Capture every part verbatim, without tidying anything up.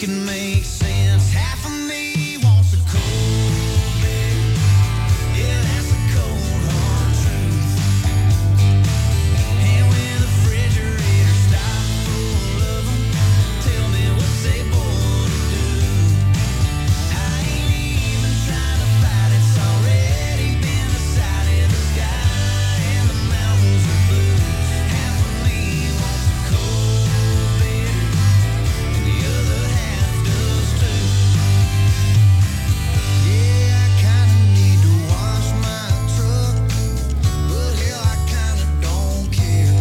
make it make sense. Half of me wants a cold beer. Yeah, that's a cold hard truth. And when the refrigerator stops full of them, tell me what's they born to do. I ain't even trying to fight, it's already been decided. The sky and the mountains are blue. Half of me wants a cold beer, and the other half does too. Yeah, I kinda need to wash my truck, but hell, I kinda don't care.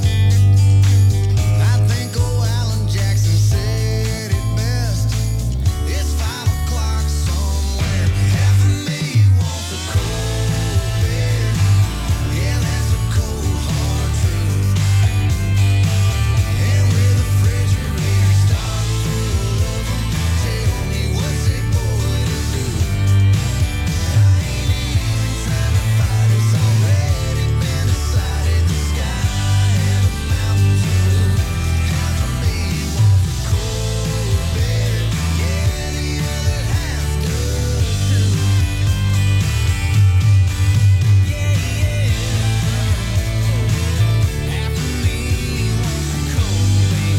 I think old Alan Jackson said it best. It's five o'clock somewhere. Half of me wants a cold beer. Yeah, that's a cold hard truth. And with the refrigerator stocked full of them, tell me what's it going to do. I ain't even trying to fight, it's already been decided. The sky and the mountains are blue. Half of me wants a cold beer. Yeah, the other half does too. Yeah, yeah. Half of me wants a cold beer.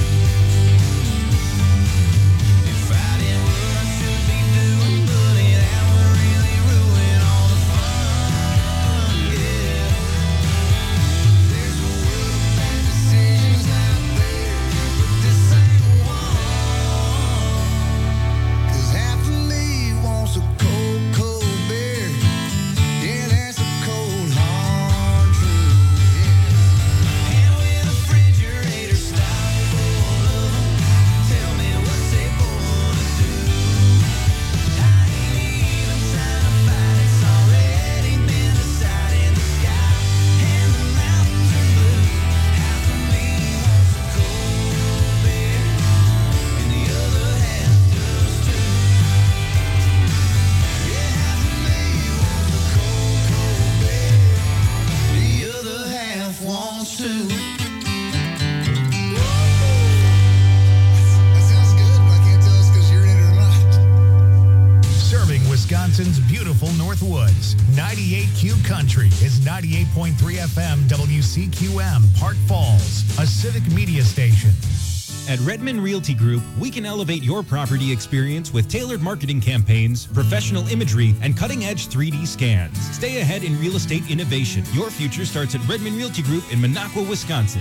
If I did what I should be doing, buddy, that would really ruin all the fun. Yeah. There's a world of bad decisions out there, but this ain't one. 'Cause half of me wants a cold, cold beer. Yeah, that's a cold, hard truth. Yeah. And with the refrigerator stocked full of them, tell me what's they born to do. I ain't even trying to fight, it's already been decided. The sky and the mountains are blue. Half of me wants a cold beer, and the other half does too. Yeah, half of me wants a cold, cold beer. The other half wants to. That sounds good, but I can't tell us because you're in it or not. Serving Wisconsin's beautiful Northwoods. ninety-eight Q Country is ninety-eight point three F M W C Q M, Park Falls, a civic media station. At Redmond Realty Group, we can elevate your property experience with tailored marketing campaigns, professional imagery, and cutting-edge three D scans. Stay ahead in real estate innovation. Your future starts at Redmond Realty Group in Minocqua, Wisconsin.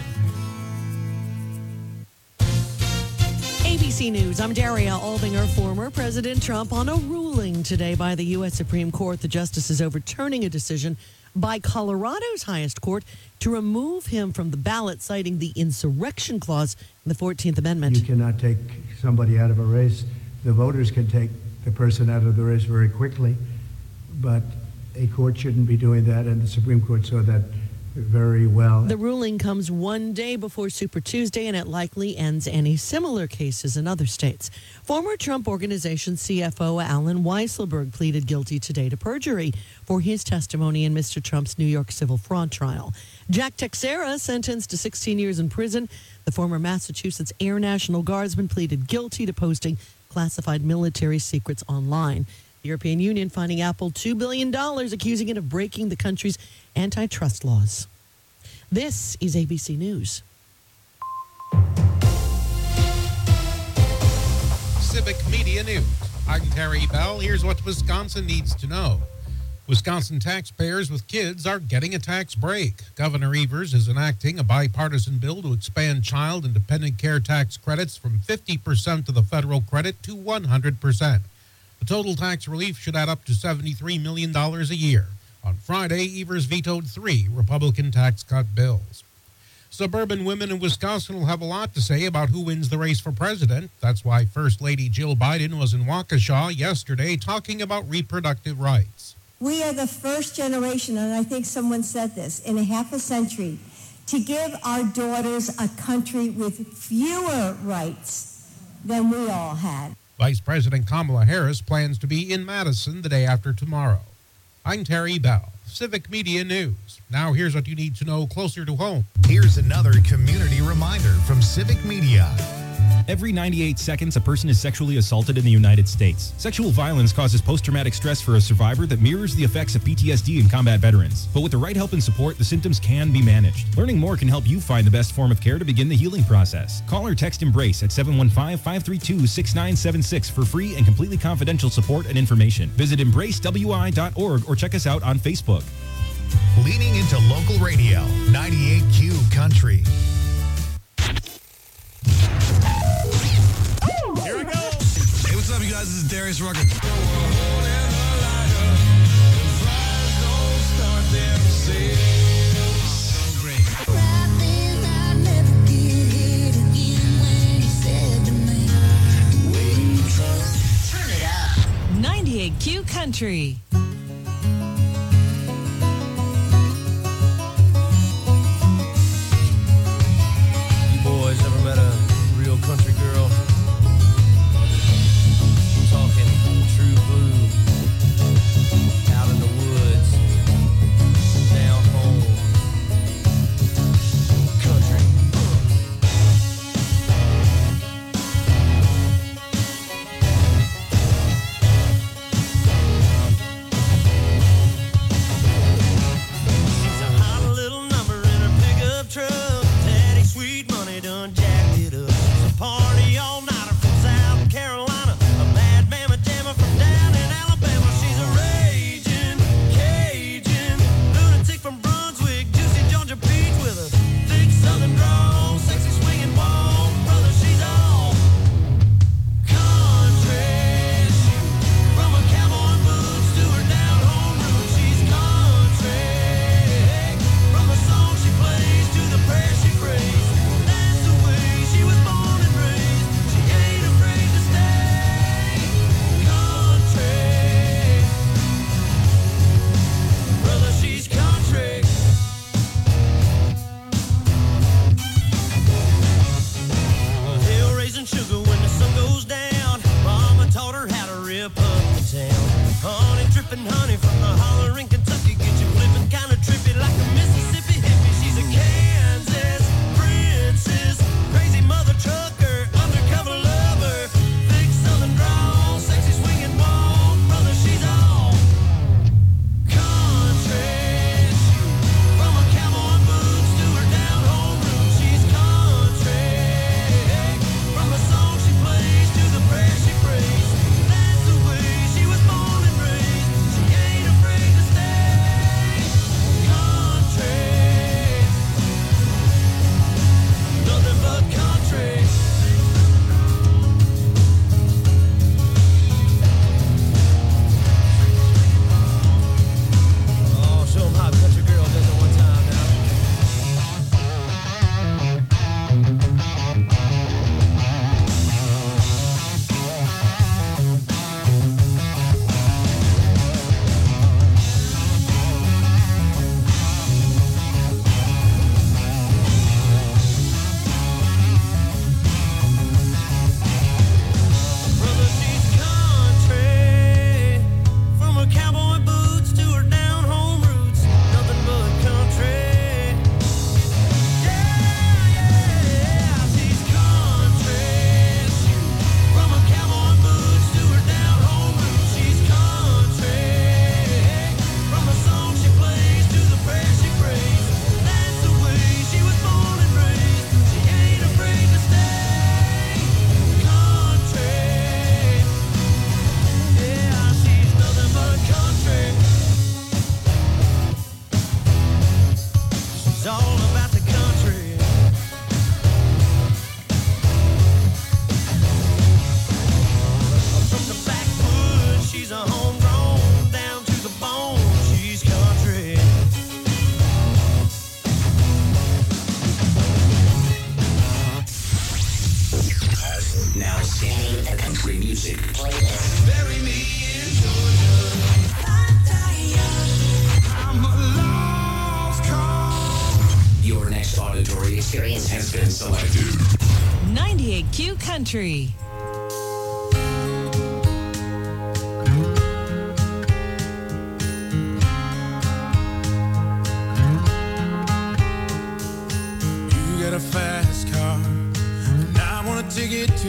A B C News, I'm Daria Albinger. Former President Trump on a ruling today by the U S Supreme Court. The justice is overturning a decision by Colorado's highest court to remove him from the ballot, citing the insurrection clause in the fourteenth Amendment. You cannot take somebody out of a race. The voters can take the person out of the race very quickly, but a court shouldn't be doing that, and the Supreme Court saw that very well. The ruling comes one day before Super Tuesday, and it likely ends any similar cases in other states. Former Trump Organization C F O Alan Weisselberg pleaded guilty today to perjury for his testimony in Mister Trump's New York civil fraud trial. Jack Texera, sentenced to sixteen years in prison. The former Massachusetts Air National Guardsman pleaded guilty to posting classified military secrets online. The European Union fining Apple two billion dollars, accusing it of breaking the country's antitrust laws. This is A B C News. Civic Media News. I'm Terry Bell. Here's what Wisconsin needs to know. Wisconsin taxpayers with kids are getting a tax break. Governor Evers is enacting a bipartisan bill to expand child and dependent care tax credits from fifty percent of the federal credit to one hundred percent. The total tax relief should add up to seventy-three million dollars a year. On Friday, Evers vetoed three Republican tax cut bills. Suburban women in Wisconsin will have a lot to say about who wins the race for president. That's why First Lady Jill Biden was in Waukesha yesterday talking about reproductive rights. We are the first generation, and I think someone said this, in a half a century, to give our daughters a country with fewer rights than we all had. Vice President Kamala Harris plans to be in Madison the day after tomorrow. I'm Terry Bell, Civic Media News. Now here's what you need to know closer to home. Here's another community reminder from Civic Media. Every ninety-eight seconds, a person is sexually assaulted in the United States. Sexual violence causes post-traumatic stress for a survivor that mirrors the effects of P T S D in combat veterans. But with the right help and support, the symptoms can be managed. Learning more can help you find the best form of care to begin the healing process. Call or text EMBRACE at seven one five, five three two, six nine seven six for free and completely confidential support and information. Visit embrace w i dot org or check us out on Facebook. Leaning into local radio, ninety-eight Q Country. Here we go. Hey, what's up, you guys? This is Darius Rucker. So great. Turn it up. ninety-eight Q Country. You boys ever met a real country girl? I'm talking true blue, out in the woods, down home, country. She's a hot little number in her pickup truck. Daddy sweet money done jacked it up. She's a party all-nighter from South Carolina, a mad mamma jammer from down in Alabama. She's a raging Cajun lunatic from Brunswick, juicy Georgia peach with a thick southern drawl, sexy swinging wall. Brother, she's all country. From her cowboy boots to her down home roots, she's country. From the song she plays to the prayer she prays, that's the way she was born and raised. She ain't afraid to stay country. Brother, she's country. Hill raising sugar when the sun goes down. Mama taught her how to rip up the town. Honey dripping honey from the holler in Kentucky. Get you flipping kind of trippy like a Mississippi hippie. She's a Kansas princess, crazy mother trucker, undercover lover, thick southern drawl, sexy swinging walk. Brother, she's all country. From her cowboy boots to her down home roots, she's country. From the song she plays to the prayer she prays, that's the way she was born and raised. She ain't afraid to stay country. Nothing but country. Oh, show 'em how a country girl does it one time now. Brother, she's country. From her cowboy boots to her down home roots, nothing but country. Yeah, yeah, she's country. From her cowboy boots to her down home roots, she's country. From the song she plays to the prayer she prays, that's the way she was born and raised. She ain't afraid to stay country. Yeah, she's nothing but country. She's all about the country. From the backwoods, she's a homegrown, down to the bone, she's country. Now singing the country music playlist. Bury me in Georgia. I'm a lost cause. Your next auditory experience has been selected. ninety-eight Q Country. You got a fast car, and I want a ticket to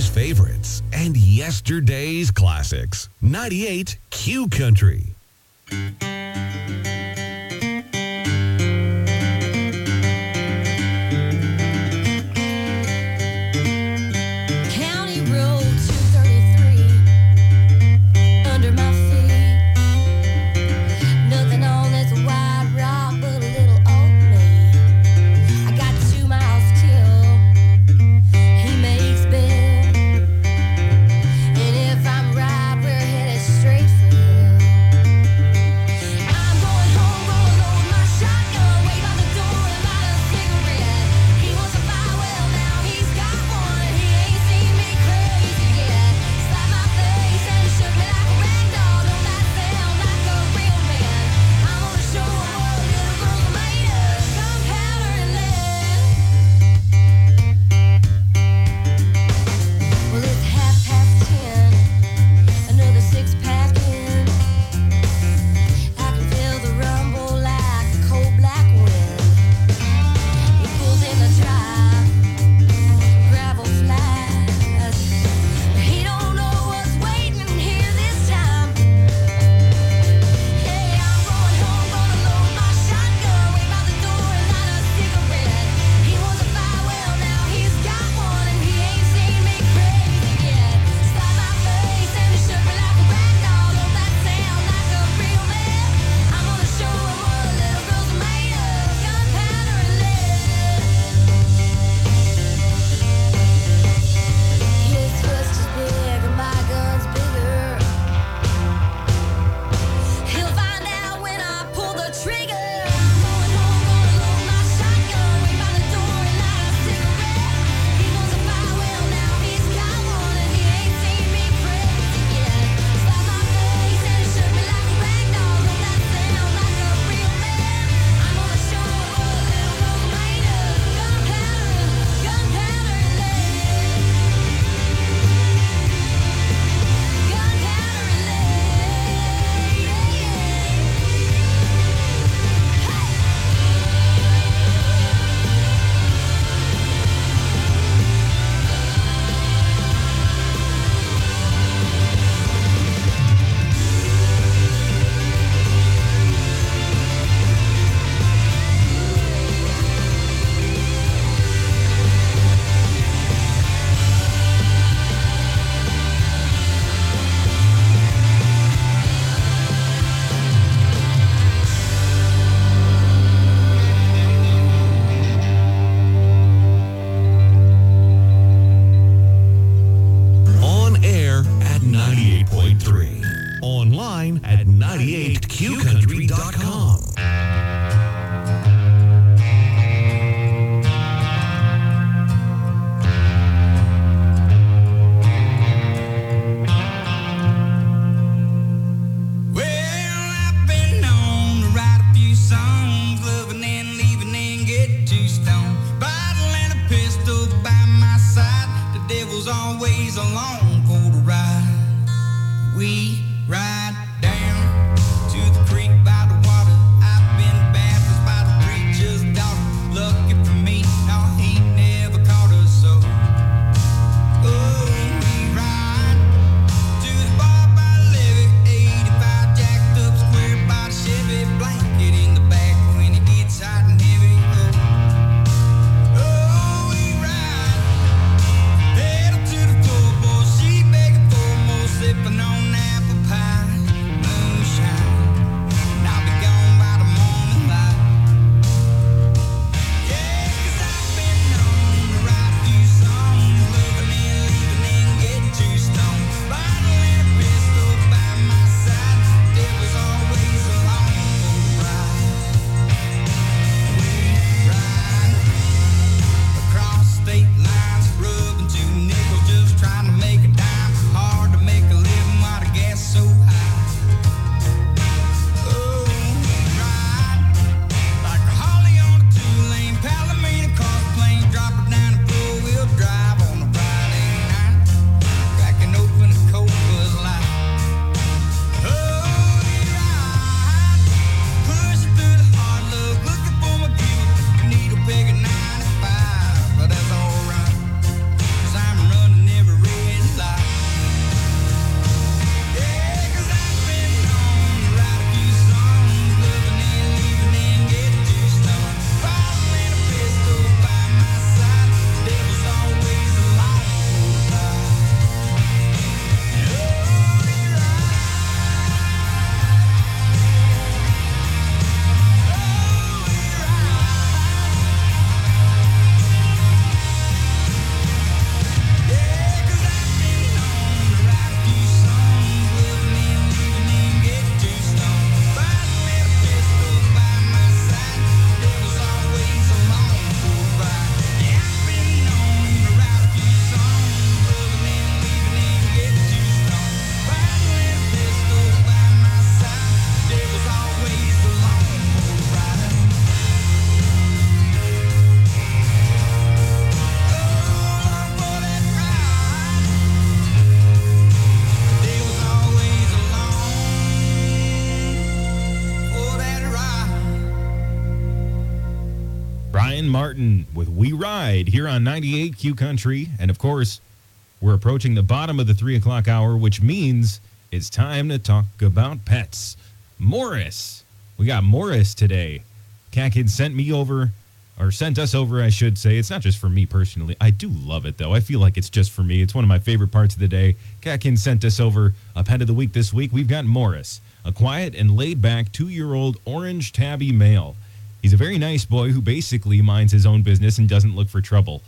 Today's favorites and yesterday's classics. ninety-eight Q Country. County Road two thirty-three under my feet. Nothing on this wide rock but a little old me. I got two miles till he makes bail. And if I'm right, we're headed straight for hell. I'm going home, gonna load my shotgun, way by the door and light a cigarette. He wants a fire, well now he's got one. He ain't seen me crazy yet. Slap my face and shook me like a rag doll. Don't that sound like a real man? I'm gonna show him what little girls are made of. Gunpowder and lead. Well, it's half past ten. Another six pack in. I can feel the rumble like a cold black wind. He pulls in the drive, gravel flies. He don't know what's waiting here this time. Hey, I'm going home, gonna load my shotgun, way by the door and light a cigarette. He wants a fire, well now he's got one, and he ain't seen me crazy yet. Slap my face and shook me like a rag doll. Don't that sound like a real man? I'm gonna show him what little girls are made of. Gunpowder and lead. His fist is big and my gun's bigger. He'll find out when I pull the trigger. Going home, gonna load my shotgun, way by the door and light a cigarette. He wants a fire, well now he's got one, and he ain't seen me crazy yet. Slap my face and shook me like a rag doll. Don't that sound like a real man? I'm gonna show him what little girls are made of. Gunpowder, gunpowder and lead. Gunpowder and lead. On air at ninety-eight point three. Online at ninety-eight q country dot com. Well, I've been known to write a few songs, loving and leaving and get too stoned. Bottle and a pistol by my side, the devil's always along for the ride. We ride down to the creek by the water. I've been baptized by the preacher's daughter. Lucky for me, no, he never caught us so. Oh, we ride to the bar by the levee, eighty-five jacked up square by the Chevy, blanket in the back when it gets hot and heavy. Oh, oh, we ride, pedal to the floor, boy, she begging for more, sipping on apple pie. Martin with We Ride here on ninety-eight Q Country. And of course, we're approaching the bottom of the three o'clock hour, which means it's time to talk about pets. Morris. We got Morris today. Cat Kids sent me over, or sent us over, I should say. It's not just for me personally. I do love it, though. I feel like it's just for me. It's one of my favorite parts of the day. Cat Kids sent us over a pet of the week this week. We've got Morris, a quiet and laid-back two-year-old orange tabby male. He's a very nice boy who basically minds his own business and doesn't look for trouble.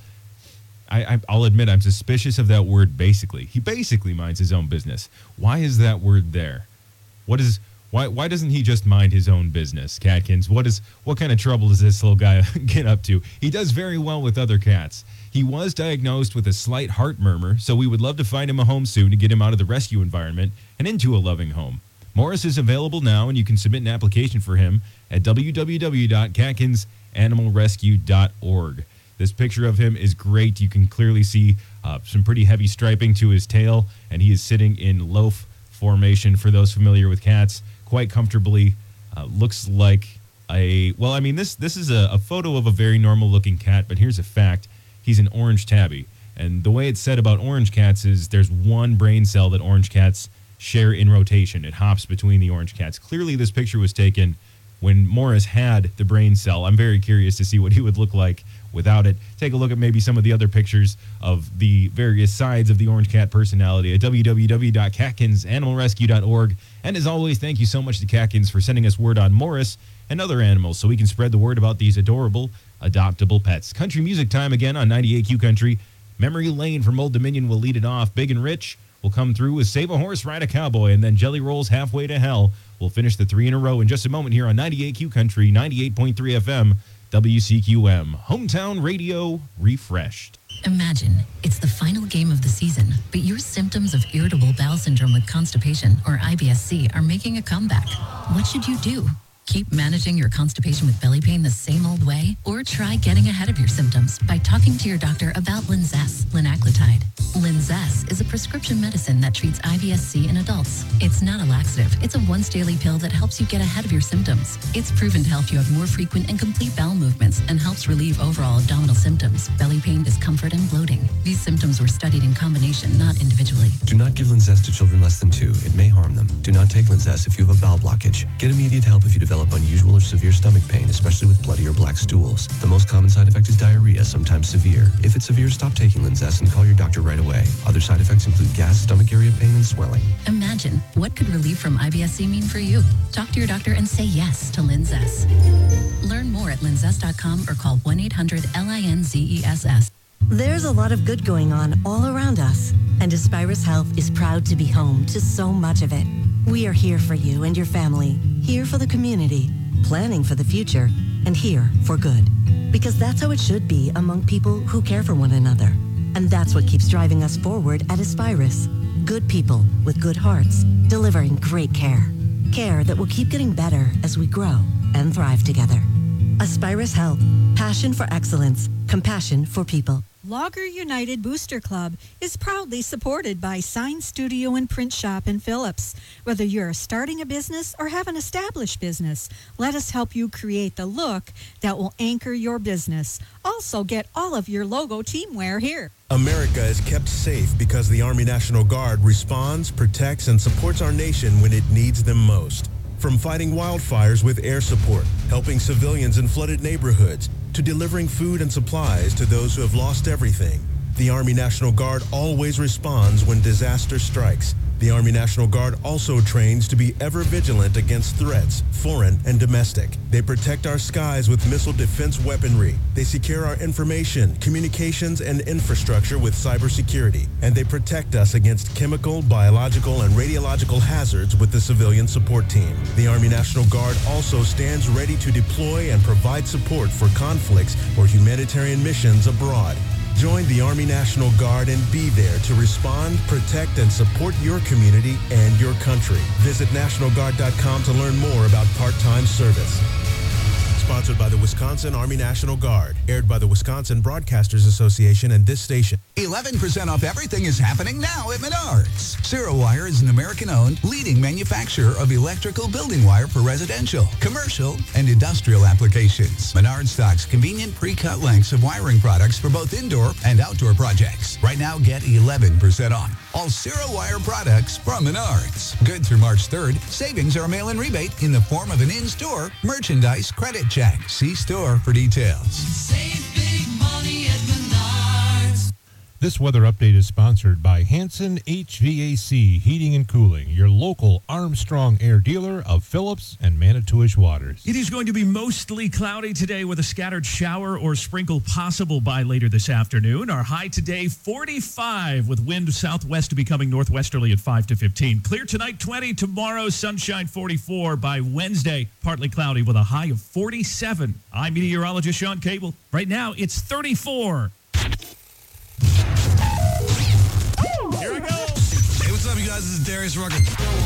I, I, I'll admit I'm suspicious of that word basically. He basically minds his own business. Why is that word there? What is why why doesn't he just mind his own business, Catkins? What is what kind of trouble does this little guy get up to? He does very well with other cats. He was diagnosed with a slight heart murmur, so we would love to find him a home soon to get him out of the rescue environment and into a loving home. Morris is available now, and you can submit an application for him at w w w dot catkins animal rescue dot org. This picture of him is great. You can clearly see uh, some pretty heavy striping to his tail, and he is sitting in loaf formation for those familiar with cats quite comfortably. Uh, looks like a, well, I mean, this this is a, a photo of a very normal-looking cat, but here's a fact. He's an orange tabby, and the way it's said about orange cats is there's one brain cell that orange cats share in rotation. It hops between the orange cats. Clearly, this picture was taken when Morris had the brain cell. I'm very curious to see what he would look like without it. Take a look at maybe some of the other pictures of the various sides of the orange cat personality at w w w dot catkins animal rescue dot org. And as always, thank you so much to Catkins for sending us word on Morris and other animals so we can spread the word about these adorable, adoptable pets. Country music time again on ninety-eight Q Country. Memory Lane from Old Dominion will lead it off. Big and Rich will come through with Save a Horse, Ride a Cowboy, and then Jelly Rolls Halfway to Hell. We'll finish the three in a row in just a moment here on ninety-eight Q Country, ninety-eight point three F M, W C Q M. Hometown Radio refreshed. Imagine it's the final game of the season, but your symptoms of irritable bowel syndrome with constipation, or I B S C, are making a comeback. What should you do? Keep managing your constipation with belly pain the same old way? Or try getting ahead of your symptoms by talking to your doctor about Linzess, linaclotide. Linzess is a prescription medicine that treats I B S C in adults. It's not a laxative. It's a once-daily pill that helps you get ahead of your symptoms. It's proven to help you have more frequent and complete bowel movements and helps relieve overall abdominal symptoms, belly pain, discomfort, and bloating. These symptoms were studied in combination, not individually. Do not give Linzess to children less than two. It may harm them. Do not take Linzess if you have a bowel blockage. Get immediate help if you develop unusual or severe stomach pain, especially with bloody or black stools. The most common side effect is diarrhea, sometimes severe. If it's severe, stop taking Linzess and call your doctor right away. Other side effects include gas, stomach area pain, and swelling. Imagine, what could relief from I B S C mean for you? Talk to your doctor and say yes to Linzess. Learn more at linzess dot com or call one eight hundred L I N Z E S S. There's a lot of good going on all around us, and Aspirus Health is proud to be home to so much of it. We are here for you and your family, here for the community, planning for the future, and here for good. Because that's how it should be among people who care for one another. And that's what keeps driving us forward at Aspirus. Good people with good hearts, delivering great care. Care that will keep getting better as we grow and thrive together. Aspirus Health, passion for excellence, compassion for people. Logger United Booster Club is proudly supported by Sign Studio and Print Shop in Phillips. Whether you're starting a business or have an established business, let us help you create the look that will anchor your business. Also, get all of your logo teamwear here. America is kept safe because the Army National Guard responds, protects, and supports our nation when it needs them most. From fighting wildfires with air support, helping civilians in flooded neighborhoods, to delivering food and supplies to those who have lost everything, the Army National Guard always responds when disaster strikes. The Army National Guard also trains to be ever vigilant against threats, foreign and domestic. They protect our skies with missile defense weaponry. They secure our information, communications, and infrastructure with cybersecurity. And they protect us against chemical, biological, and radiological hazards with the civilian support team. The Army National Guard also stands ready to deploy and provide support for conflicts or humanitarian missions abroad. Join the Army National Guard and be there to respond, protect, and support your community and your country. Visit National Guard dot com to learn more about part-time service. Sponsored by the Wisconsin Army National Guard. Aired by the Wisconsin Broadcasters Association and this station. eleven percent off everything is happening now at Menards. ZeroWire is an American-owned, leading manufacturer of electrical building wire for residential, commercial, and industrial applications. Menards stocks convenient pre-cut lengths of wiring products for both indoor and outdoor projects. Right now, get eleven percent off all ZeroWire products from Menards. Good through March third, savings are a mail-in rebate in the form of an in-store merchandise credit check. See store for details. Save big money at Menards. This weather update is sponsored by Hanson H V A C Heating and Cooling, your local Armstrong Air dealer of Phillips and Manitowish Waters. It is going to be mostly cloudy today with a scattered shower or sprinkle possible by later this afternoon. Our high today, forty-five, with wind southwest becoming northwesterly at five to fifteen. Clear tonight, twenty. Tomorrow, sunshine, forty-four. By Wednesday, partly cloudy with a high of forty-seven. I'm meteorologist Sean Cable. Right now, it's thirty-four. Here I go. Hey, what's up, you guys? This is Darius Rucker.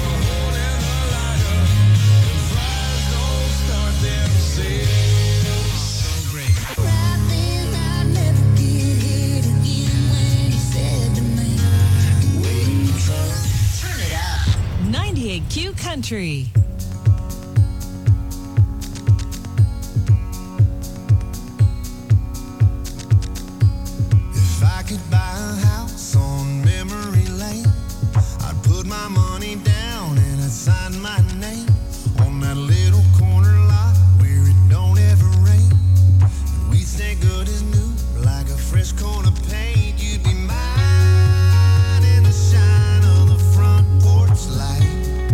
Turn it up. ninety-eight Q Country. If I could buy a house on memory lane, I'd put my money down and I'd sign my name on that little corner lot where it don't ever rain. And we'd stay good as new, like a fresh coat of paint. You'd be mine in the shine of the front porch light.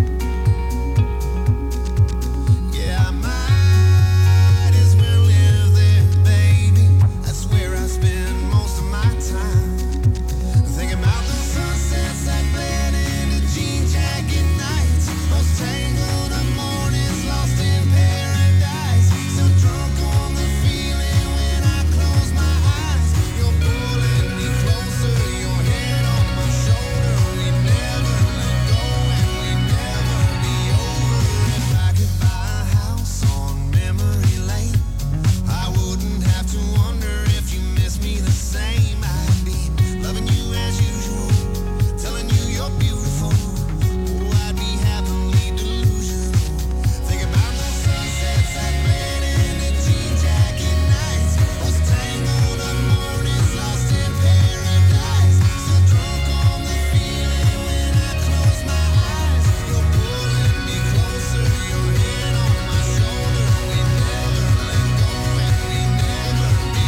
Yeah, I might as well live there, baby. That's where I spend most of my time. Thinking about the sunsets that bled into jean jacket nights, those tangled up mornings lost in paradise. Still drunk on the feeling when I close my eyes. You're pulling me closer, your head on my shoulder. We never let go and we never be over. If I could buy a house on memory lane, I wouldn't have to wonder if you miss me the same. I'd be loving you as usual, telling you you're beautiful. Oh, I'd be happily delusional. Think about the sunsets that bled into jean jacket nights, those tangled up mornings lost in paradise. Still drunk on the feeling when I close my eyes. You're pulling me closer, your head on my shoulder. We never let go and we never be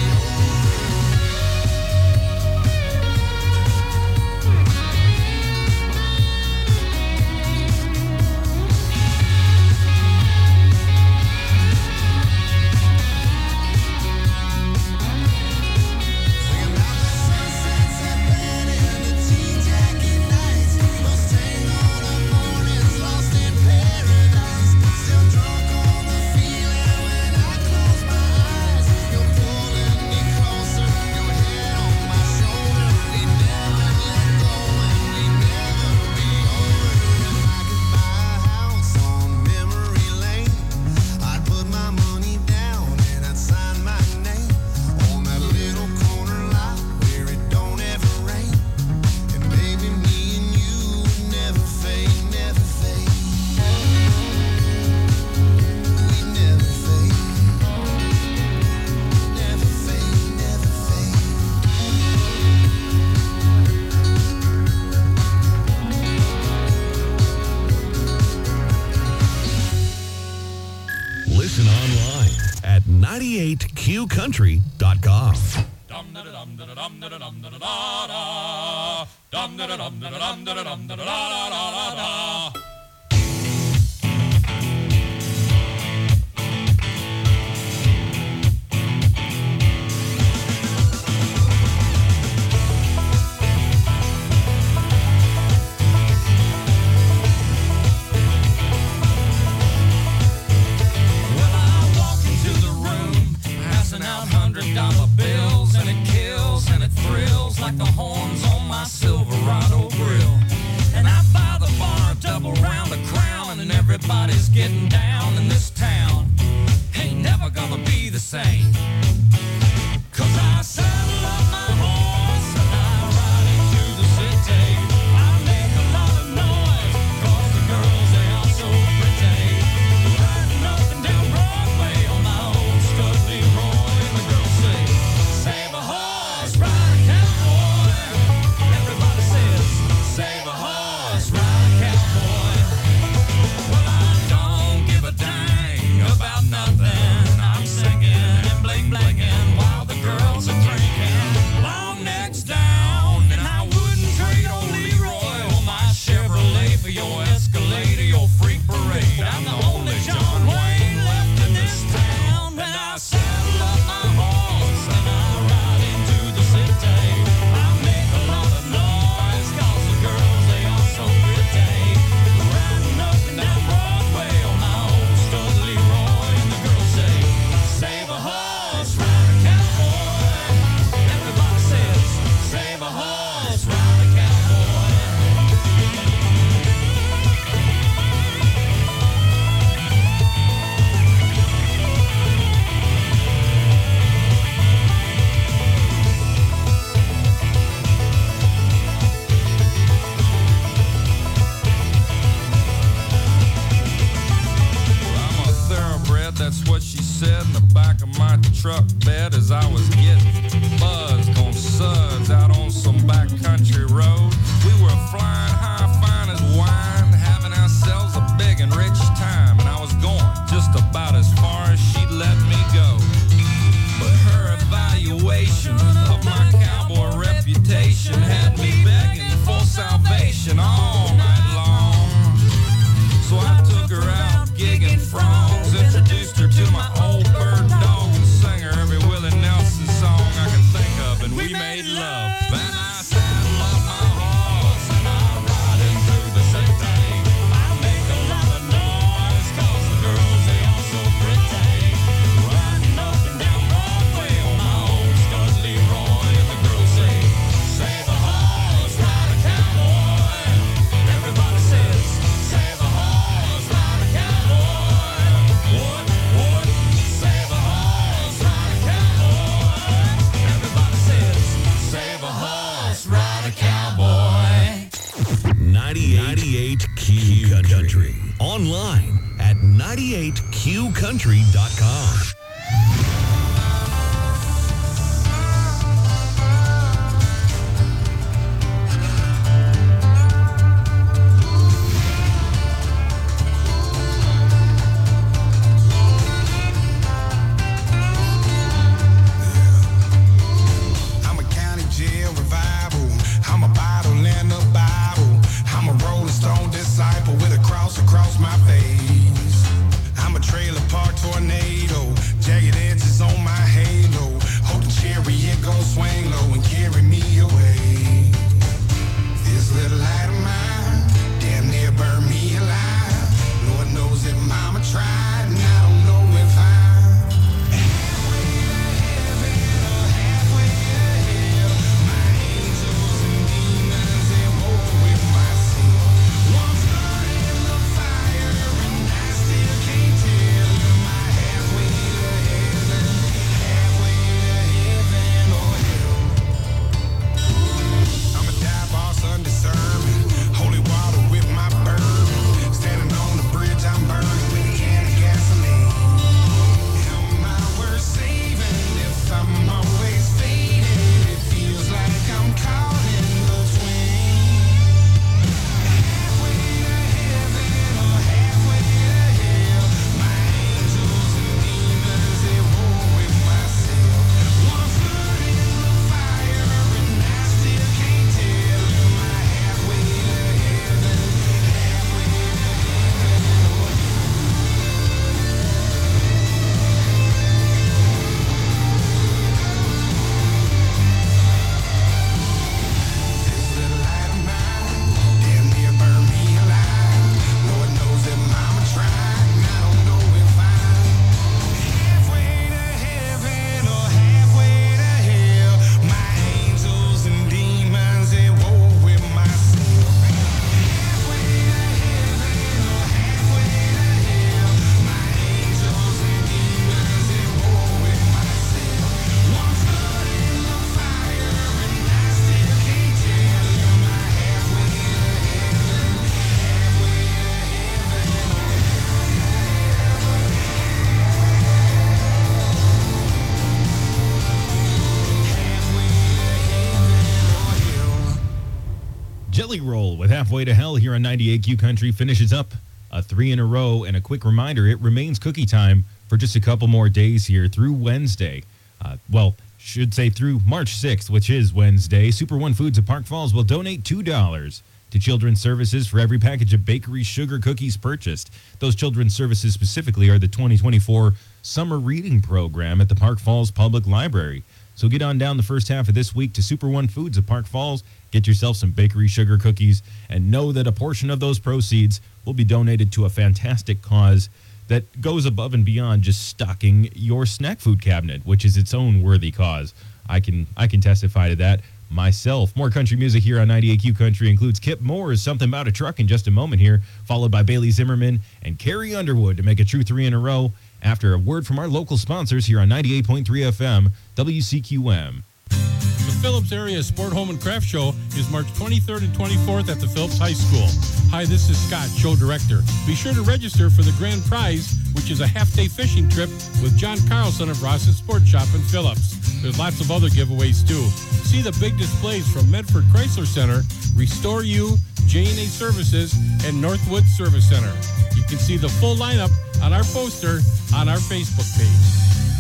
Listen online at ninety-eight Q country dot com. Dollar bills, and it kills and it thrills like the horns on my Silverado grill. And I buy the bar a double round of Crown, and everybody's getting down in this town. Ain't never gonna insane. 'Cause I saddle up my horse and I ride into the city. I make a lot of noise 'cause the girls, they are so pretty. Riding up and down Broadway on my old stud Leroy, and the girls say, save a horse, ride a cowboy. Everybody says, save a horse, ride a cowboy. Well, I don't give a dang about nothing. I'm singing and bling blinging while the girls are drinking. Long necks down, and I wouldn't trade old Leroy or my Chevrolet for your Escalade or your freak parade. I'm the only John Wayne left in this town. And I saddle up my horse and I ride into the city. I make a lot of noise 'cause the girls, they are so pretty. Riding up and down Broadway on my old stud Leroy, and the girls say, save a horse, ride a cowboy. Everybody says, save a horse, ride a cowboy. I'm a thoroughbred, that's what she said in the back of my truck bed as I was getting buzzed on suds out on some backcountry road. We were flying high, fine as wine, having ourselves a big and rich time, and I was going just about as far as she'd let me go. But her evaluation of my cowboy reputation had me begging for salvation all night long. So I took her out gigging frogs, introduced her to my old bird dog, and sang her every Willie Nelson song I can think of, and we made love. Then I saddle up my horse and I ride into the city. I make a lot of noise 'cause the girls, they are so pretty. Riding up and down Broadway on my old stud Leroy, and the girls say, save a horse, ride a cowboy. Everybody says, save a horse, ride a cowboy. What, what? Save a horse, ride a cowboy. Everybody says, save a horse, ride a cowboy. ninety-eight Q Country. Online at ninety-eight q country dot com. I'm a county jail revival. I'm a bottle and a Bible. I'm a Rolling Stone disciple with a cross across my face. I'm a trailer park tornado. Jelly Roll with Halfway to Hell here on ninety-eight Q Country finishes up a three in a row. And a quick reminder, it remains cookie time for just a couple more days here through Wednesday. Uh, well, should say through March sixth, which is Wednesday. Super One Foods of Park Falls will donate two dollars to Children's Services for every package of bakery sugar cookies purchased. Those Children's Services specifically are the twenty twenty-four Summer Reading Program at the Park Falls Public Library. So get on down the first half of this week to Super One Foods of Park Falls, get yourself some bakery sugar cookies, and know that a portion of those proceeds will be donated to a fantastic cause that goes above and beyond just stocking your snack food cabinet, which is its own worthy cause. I can I can testify to that myself. More country music here on ninety-eight Q Country includes Kip Moore's Something About a Truck in just a moment here, followed by Bailey Zimmerman and Carrie Underwood to make a true three in a row after a word from our local sponsors here on ninety-eight point three F M, W C Q M. The Phillips Area Sport Home and Craft Show is March twenty-third and twenty-fourth at the Phillips High School. Hi, this is Scott, show director. Be sure to register for the grand prize, which is a half-day fishing trip with John Carlson of Ross's Sport Shop in Phillips. There's lots of other giveaways, too. See the big displays from Medford Chrysler Center, Restore You, J and A Services, and Northwood Service Center. You can see the full lineup on our poster on our Facebook page.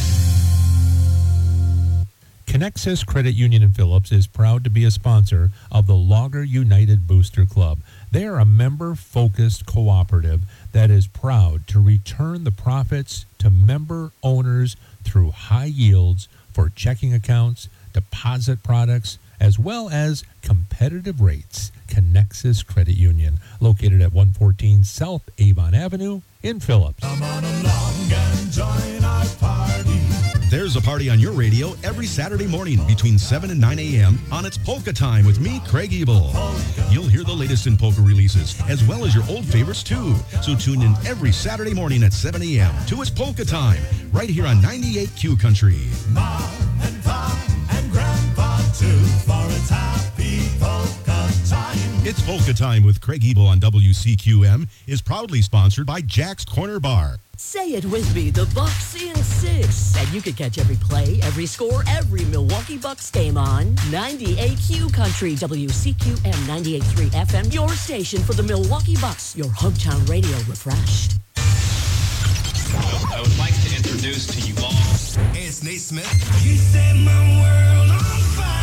Connexus Credit Union in Phillips is proud to be a sponsor of the Logger United Booster Club. They are a member-focused cooperative that is proud to return the profits to member owners through high yields for checking accounts, deposit products, as well as competitive rates. Connexus Credit Union, located at one fourteen South Avon Avenue in Phillips. Come on along and join our party. There's a party on your radio every Saturday morning between seven and nine a.m. on It's Polka Time with me, Craig Ebel. You'll hear the latest in polka releases, as well as your old favorites, too. So tune in every Saturday morning at seven a.m. to It's Polka Time, right here on ninety-eight Q Country. Mom and Pop and Grandpa, too, for it's happy polka time. It's Polka Time with Craig Ebel on W C Q M is proudly sponsored by Jack's Corner Bar. Say it with me, the Bucks in six. And you can catch every play, every score, every Milwaukee Bucks game on ninety-eight Q Country, W C Q M ninety-eight point three F M, your station for the Milwaukee Bucks, your hometown radio refreshed. I would like to introduce to you all. Hey, it's Nate Smith. You set my world on fire.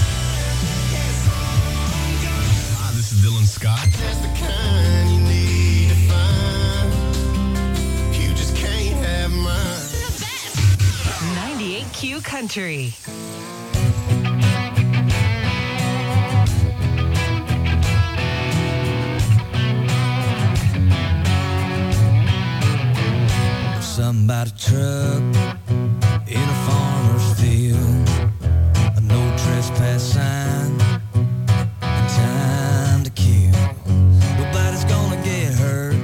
Hi, this is Dylan Scott. That's the kind you need to find. You just can't have mine. ninety-eight Q Country. Something about a truck in a farmer's field, a no trespass sign, and time to kill. Nobody's gonna get hurt,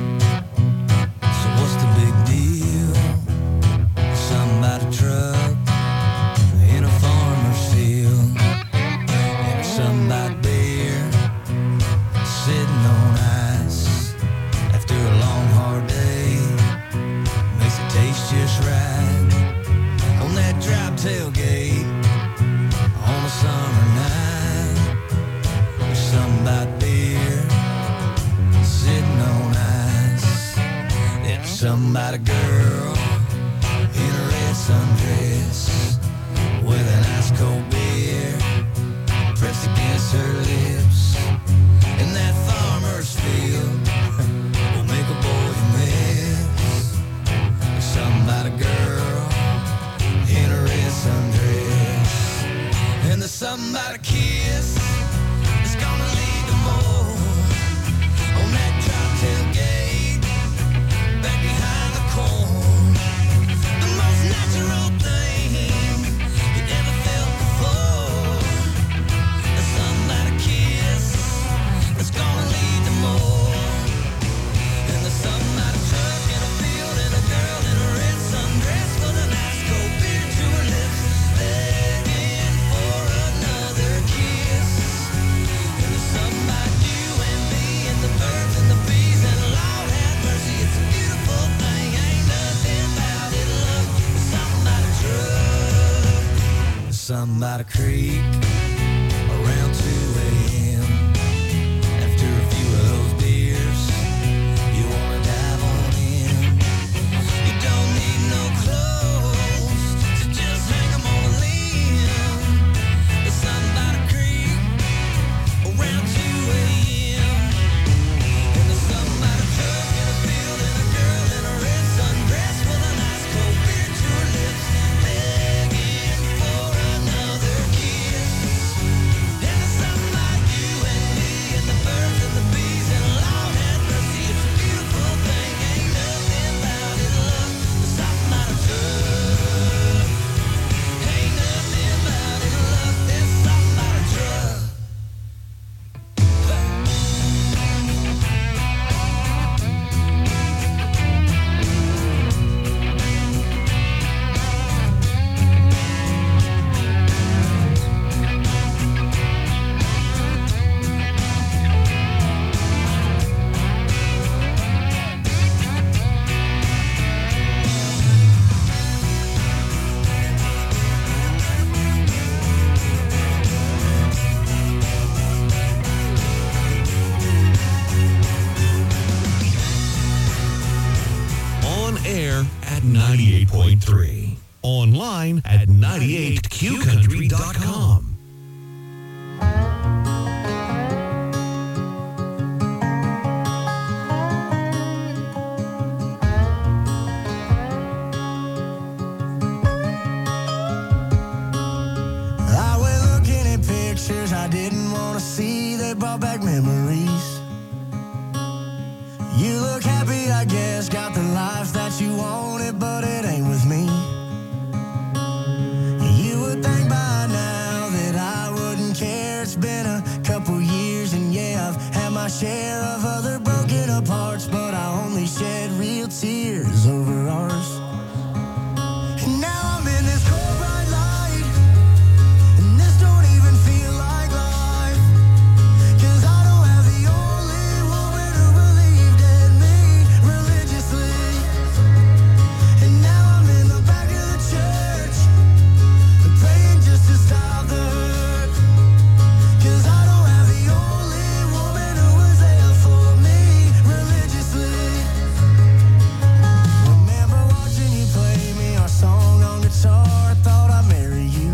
so what's the big deal? Something about a truck in a farmer's field, and something about beer sitting on ice after a long hard day. Makes it taste just right on that drop tailgate on a summer night. There's something about beer sitting on ice. There's something about a girl in a red sundress with an ice cold beer pressed against her lips. In that farmer's field will make a boy miss. There's something about a girl in a red sundress, and there's something about a kiss that's gonna lead to more on that drop tailgate back behind the corn. The most natural thing you ever felt before. There's something about a kiss that's gonna lead to more, and there's something about a truck in a field and a girl in a red sundress with an ice cold beer to her lips, begging for another kiss. And there's something about you and me and the birds and the bees, and Lord have mercy, it's a beautiful thing. Ain't nothing about it, love. There's something about a truck. There's something about a creek around two a.m. after a point three. Online at ninety-eight Q country dot com. I went looking at pictures I didn't want to see. They brought back memories. You look happy, I guess. Got the life that you wanted, but it ain't with me. You would think by now that I wouldn't care. It's been a couple years, and yeah, I've had my share of other broken apart, but I only shed real tears over ours. And now I'm in this cold bright light, and this don't even feel like life. 'Cause I don't have the only woman who believed in me religiously. And now I'm in the back of the church, praying just to stop the hurt. 'Cause I don't have the only woman who was there for me religiously. Remember watching you play me our song on guitar. I thought I'd marry you.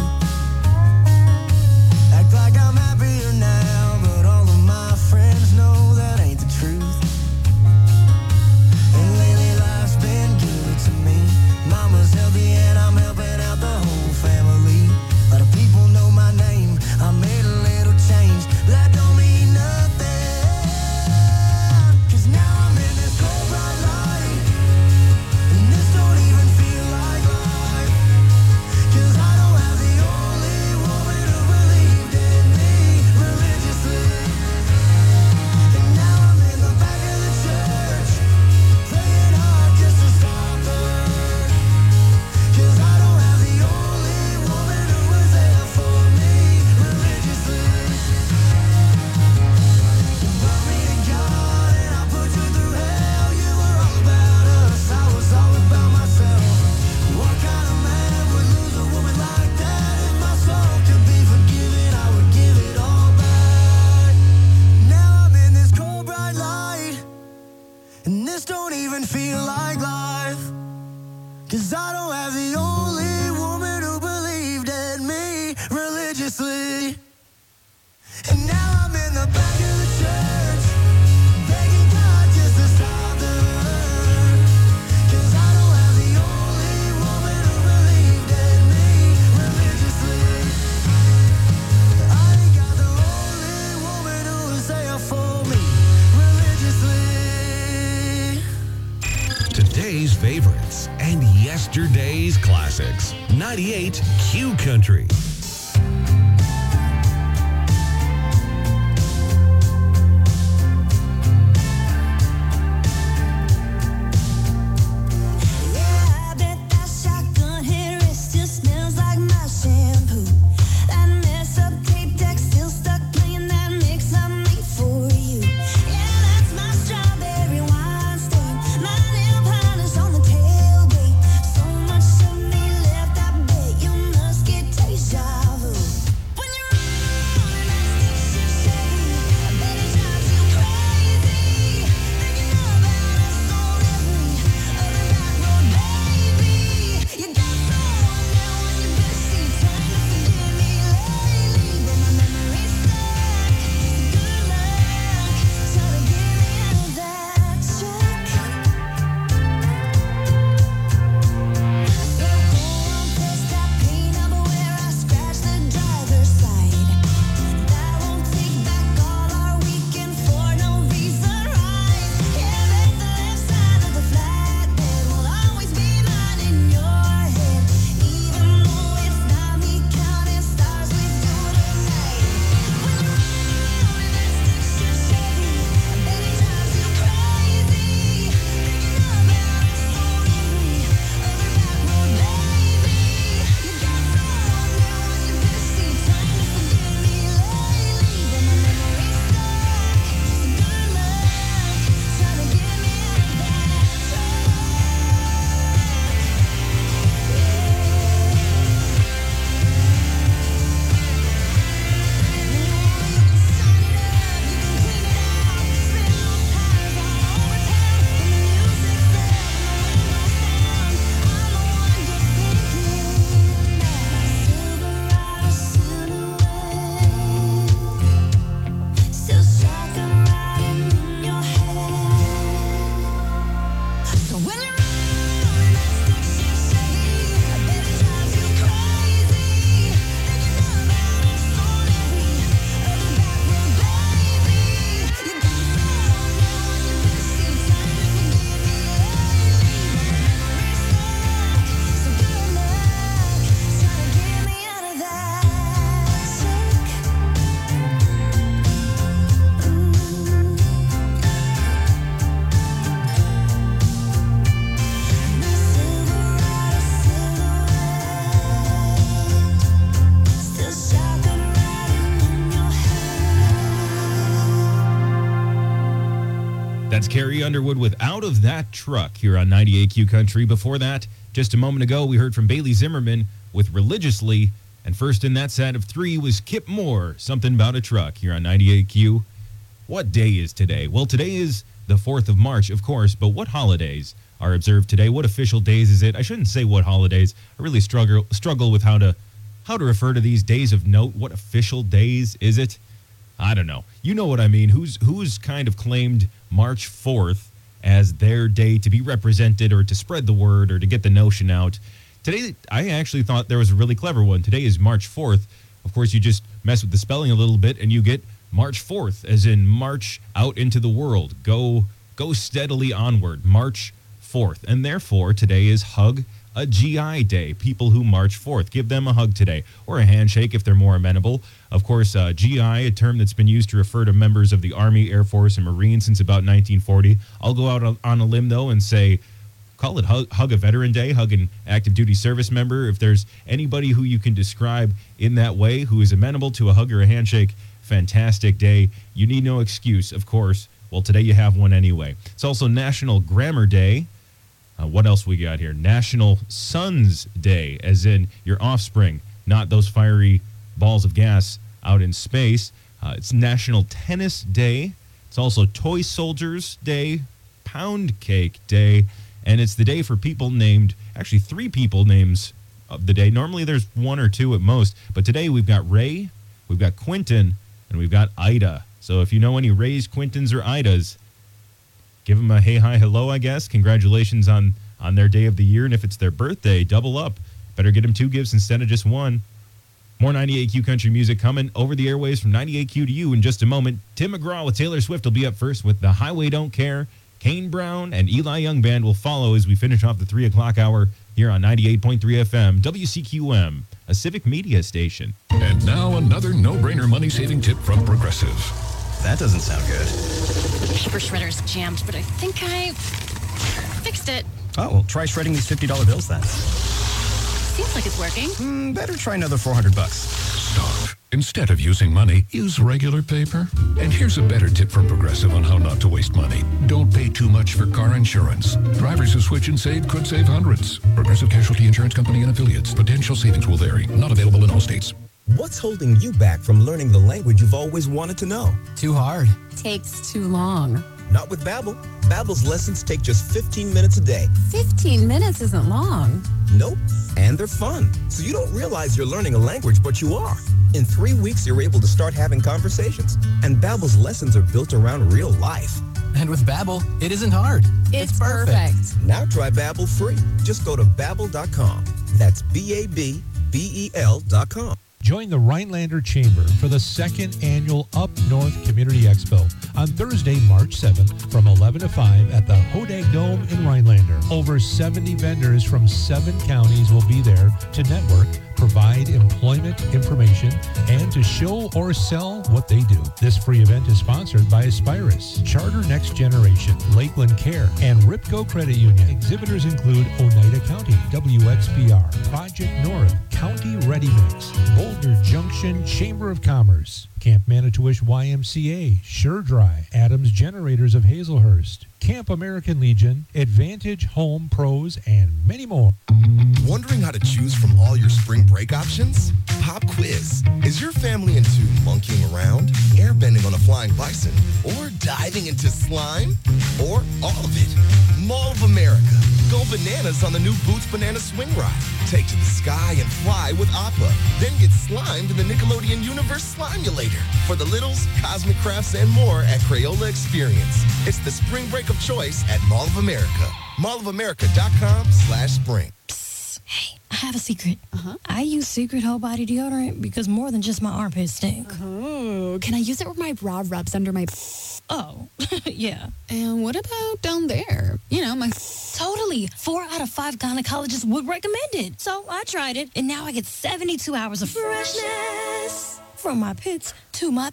Act like I'm happier now, but all of my friends know that ain't the truth. And lately life's been good to me. Mama's healthy and I'm helping out the whole family. A lot of people know my name. I made a little change, but that don't mean nothing. 'Cause now I'm in this cold bright light, and this don't even feel like life. 'Cause I don't have the only woman who believed in me religiously. And now I'm in the back of the church, praying hard just to stop the hurt. 'Cause I don't have the only woman who was there for me religiously. You brought me to God and I put you through hell. You were all about us, I was all about myself. What kind of man would lose a woman like that? If my soul could be forgiven, I would give it all back. Now I'm in this cold bright light, and this don't even feel like life. 'Cause I don't have the only woman who believed in me religiously. And now I'm in the back of the church, begging God just to stop the hurt. 'Cause I don't have the only woman who believed in me religiously. I ain't got the only woman who was there for me religiously. Today's favorites and yesterday's classics. ninety-eight Q Country. Yeah, I bet that shotgun hair it still smells like my shampoo. That mess up tape deck still stuck playing that mix I made for you. Yeah, that's my strawberry wine stain. My nail polish on the tailgate. So much of me left, I bet you must get deja That's Carrie Underwood with Out of That Truck here on ninety-eight Q Country. Before that, just a moment ago, we heard from Bailey Zimmerman with Religiously. And first in that set of three was Kip Moore, Something About a Truck here on ninety-eight Q. What day is today? Well, today is the fourth of March, of course, but what holidays are observed today? What official days is it? I shouldn't say what holidays. I really struggle struggle with how to how to refer to these days of note. What official days is it? I don't know. You know what I mean. Who's who's kind of claimed March fourth as their day to be represented or to spread the word or to get the notion out? Today, I actually thought there was a really clever one. Today is March fourth. Of course, you just mess with the spelling a little bit and you get March fourth, as in march out into the world. Go, go steadily onward. March fourth. And therefore, today is Hug a G I Day. People who march forth, give them a hug today, or a handshake if they're more amenable. Of course, uh, G I, a term that's been used to refer to members of the Army, Air Force, and Marines since about nineteen forty. I'll go out on, on a limb, though, and say, call it hug, hug a Veteran Day, hug an active duty service member. If there's anybody who you can describe in that way who is amenable to a hug or a handshake, fantastic day. You need no excuse, of course. Well, today you have one anyway. It's also National Grammar Day. Uh, what else we got here? National Sons Day, as in your offspring, not those fiery balls of gas out in space. Uh, it's National Tennis Day. It's also Toy Soldiers Day, Pound Cake Day, and it's the day for people named, actually three people names of the day. Normally there's one or two at most, but today we've got Ray, we've got Quentin, and we've got Ida. So if you know any Rays, Quintins, or Idas, give them a hey, hi, hello, I guess. Congratulations on, on their day of the year. And if it's their birthday, double up. Better get them two gifts instead of just one. More ninety-eight Q Country music coming over the airways from ninety-eight Q to you in just a moment. Tim McGraw with Taylor Swift will be up first with The Highway Don't Care. Kane Brown and Eli Young Band will follow as we finish off the three o'clock hour here on ninety-eight point three F M, W C Q M, a civic media station. And now another no-brainer money-saving tip from Progressive. That doesn't sound good. Paper shredder's jammed, but I think I fixed it. Oh, well, try shredding these fifty dollar bills then. Seems like it's working. Mm, better try another four hundred bucks. Stop. Instead of using money, use regular paper. And here's a better tip from Progressive on how not to waste money. Don't pay too much for car insurance. Drivers who switch and save could save hundreds. Progressive Casualty Insurance Company and affiliates. Potential savings will vary. Not available in all states. What's holding you back from learning the language you've always wanted to know? Too hard. Takes too long. Not with Babbel. Babbel's lessons take just fifteen minutes a day. fifteen minutes isn't long. Nope. And they're fun. So you don't realize you're learning a language, but you are. In three weeks, you're able to start having conversations. And Babbel's lessons are built around real life. And with Babbel, it isn't hard. It's, it's perfect. perfect. Now try Babbel free. Just go to Babbel dot com. That's B A B B E L dot com. Join the Rhinelander Chamber for the second annual Up North Community Expo on Thursday, March seventh from eleven to five at the Hodag Dome in Rhinelander. Over seventy vendors from seven counties will be there to network, provide employment information, and to show or sell what they do. This free event is sponsored by Aspirus, Charter Next Generation, Lakeland Care, and Ripco Credit Union. Exhibitors include Oneida County, W X B R, Project North, County Ready Mix, Boulder Junction Chamber of Commerce, Camp Manitowish Y M C A, SureDry, Adams Generators of Hazelhurst, Camp American Legion, Advantage Home Pros, and many more. Wondering how to choose from all your spring break options? Pop quiz. Is your family into monkeying around, airbending on a flying bison, or diving into slime? Or all of it? Mall of America. Go bananas on the new Boots Banana Swing Ride. Take to the sky and fly with Appa. Then get slimed in the Nickelodeon Universe Slimulator. For the littles, cosmic crafts, and more at Crayola Experience. It's the spring break of choice at Mall of America. mall of america dot com slash spring. Hey, I have a secret. Uh-huh. I use Secret Whole Body Deodorant because more than just my armpits stink. Oh, can I use it where my bra rubs under my... Oh, yeah. And what about down there? You know, my... Totally. Four out of five gynecologists would recommend it. So I tried it, and now I get seventy-two hours of freshness from my pits to my...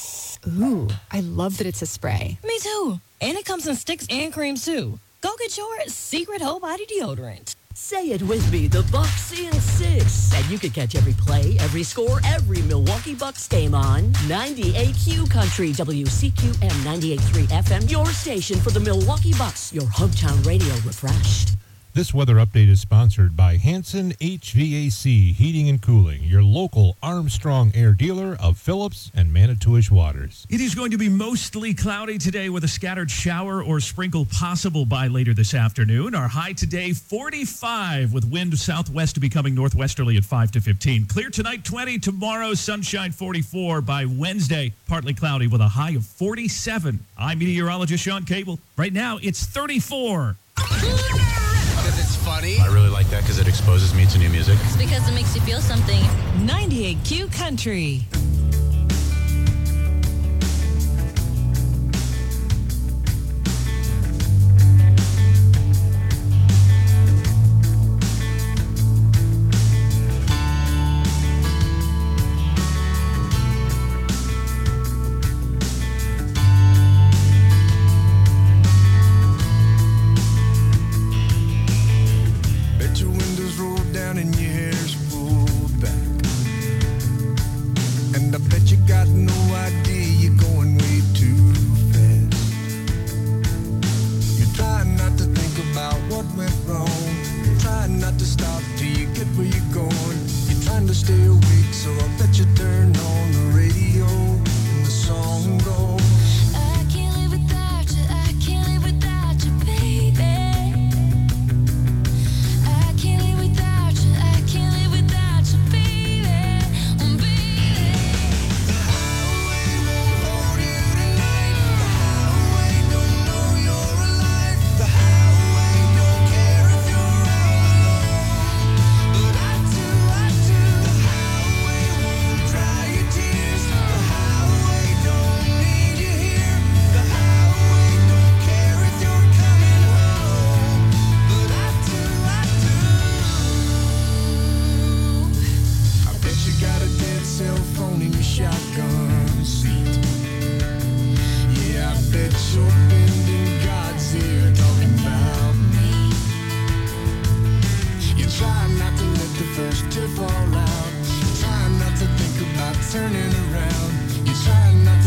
Ooh, I love that it's a spray. Me too. And it comes in sticks and creams, too. Go get your Secret Whole Body Deodorant. Say it with me, the Bucks in six. And you can catch every play, every score, every Milwaukee Bucks game on ninety-eight Q Country, W C Q M ninety-eight point three F M, your station for the Milwaukee Bucks, your hometown radio refreshed. This weather update is sponsored by Hanson H V A C Heating and Cooling, your local Armstrong Air dealer of Phillips and Manitowish Waters. It is going to be mostly cloudy today with a scattered shower or sprinkle possible by later this afternoon. Our high today, forty-five, with wind southwest becoming northwesterly at five to fifteen. Clear tonight, twenty. Tomorrow, sunshine, forty-four. By Wednesday, partly cloudy with a high of forty-seven. I'm meteorologist Sean Cable. Right now, it's thirty-four. Because it's funny. I really like that because it exposes me to new music. It's because it makes you feel something. ninety-eight Q Country. Bet your windows roll down and your hair's pulled back. And I bet you got no idea you're going way too fast. You're trying not to think about what went wrong. You're trying not to stop till you get where you're going. You're trying to stay awake, so I bet you turn on the radio and the song goes. I can't live without you, I can't live without you, baby. I can't live without you, I can't live without you, baby. Oh, baby. The highway won't hold you tonight. The highway don't know you're alive. The highway don't care if you're all alone. But I do, I do. The highway won't dry your tears. The highway don't need you here. The highway don't care if you're coming home. But I do, I do. I bet you got a dead cell phone in your shotgun seat. Yeah, I bet you're bending God's ear talking about me. You try not to let the first tear fall out. You try not to think about turning around. You try not